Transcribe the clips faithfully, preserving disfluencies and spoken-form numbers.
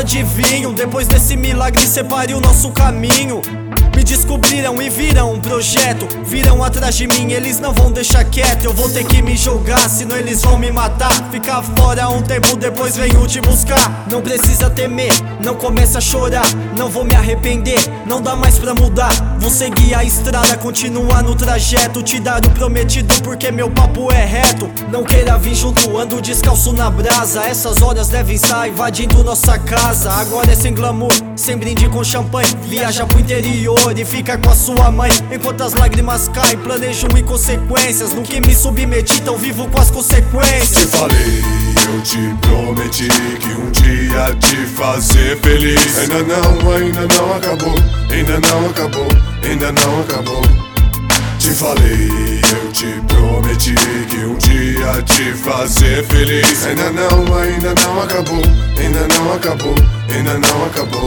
adivinho, depois desse milagre separe o nosso caminho. Me descobriram e viram um projeto, viram atrás de mim, eles não vão deixar quieto. Eu vou ter que me jogar, senão eles vão me matar. Ficar fora um tempo, depois venho te buscar. Não precisa temer, não comece a chorar. Não vou me arrepender, não dá mais pra mudar. Vou seguir a estrada, continuar no trajeto, te dar o prometido porque meu papo é reto. Não queira vir junto, ando descalço na brasa. Essas horas devem estar invadindo nossa casa. Agora é sem glamour, sem brinde com champanhe. Viaja pro interior e fica com a sua mãe. Enquanto as lágrimas caem, planejo inconsequências. No que me submeti, tão vivo com as consequências. Te falei, eu te prometi que um dia te fazer feliz. Ainda não, ainda não acabou, ainda não acabou, ainda não acabou. Te falei, eu te prometi que um dia te fazer feliz. Ainda não, ainda não acabou, ainda não acabou, ainda não acabou.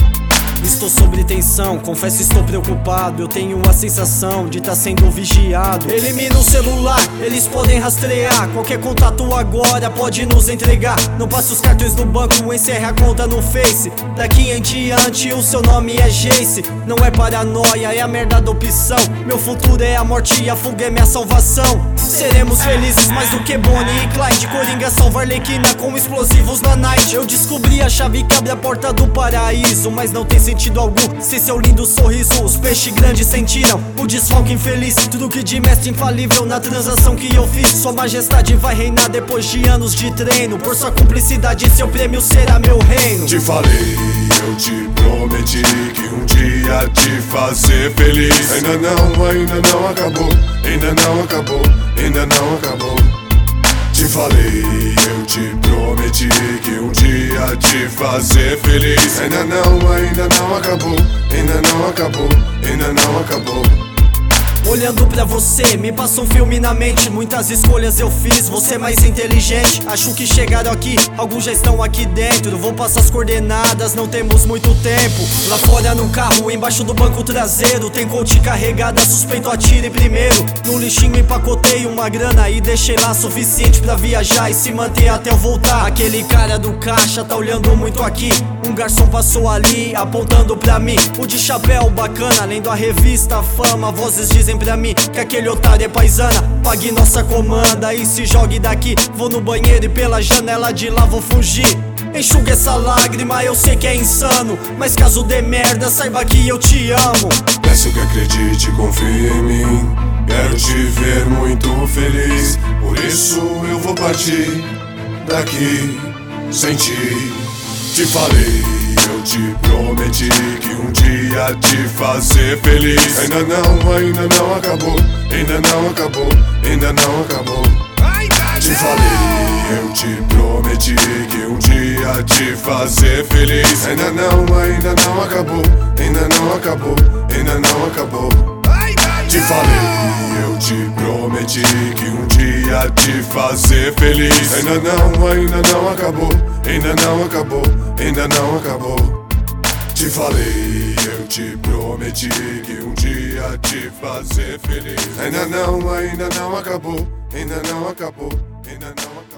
Estou sob tensão, confesso estou preocupado. Eu tenho a sensação de estar sendo vigiado. Elimina o celular, eles podem rastrear. Qualquer contato agora pode nos entregar. Não passe os cartões no banco, encerre a conta no Face. Daqui em diante o seu nome é Jace. Não é paranoia, é a merda da opção. Meu futuro é a morte e a fuga é minha salvação. Seremos felizes mais do que Bonnie e Clyde. Coringa salva Arlequina com explosivos na night. Eu descobri a chave que abre a porta do paraíso, mas não tem sentido algum se seu lindo sorriso os peixes grandes sentiram o desfalque infeliz. Truque de mestre infalível na transação que eu fiz. Sua majestade vai reinar depois de anos de treino. Por sua cumplicidade seu prêmio será meu reino. Te falei, eu te prometi que um dia te fazer feliz. Ainda não, ainda não acabou, ainda não acabou, ainda não acabou. Te falei, eu te prometi que um dia te fazer feliz. Ainda não, ainda não acabou, ainda não acabou, ainda não acabou. Olhando pra você, me passa um filme na mente. Muitas escolhas eu fiz, você mais inteligente. Acho que chegaram aqui, alguns já estão aqui dentro. Vou passar as coordenadas, não temos muito tempo. Lá fora no carro, embaixo do banco traseiro, tem coach carregada, suspeito atire primeiro. No lixinho empacotei uma grana e deixei lá suficiente pra viajar e se manter até eu voltar. Aquele cara do caixa tá olhando muito aqui. Um garçom passou ali, apontando pra mim. O de chapéu bacana, lendo a revista Fama. Vozes dizem pra mim que aquele otário é paisana. Pague nossa comanda e se jogue daqui. Vou no banheiro e pela janela de lá vou fugir. Enxuga essa lágrima, eu sei que é insano, mas caso dê merda, saiba que eu te amo. Peço que acredite, confie em mim. Quero te ver muito feliz. Por isso eu vou partir daqui sem ti. Te falei, eu te prometi que um dia te fazer feliz. Ainda não, ainda não acabou, ainda não acabou, ainda não acabou. Te falei, eu te prometi que um dia te fazer feliz. Ainda não, ainda não acabou, ainda não acabou, ainda não acabou. Te falei, eu te prometi que um dia te fazer feliz. Ainda não, ainda não acabou, ainda não acabou, ainda não acabou. Te falei, eu te prometi que um dia te fazer feliz. Ainda não, ainda não acabou, ainda não acabou, ainda não acabou.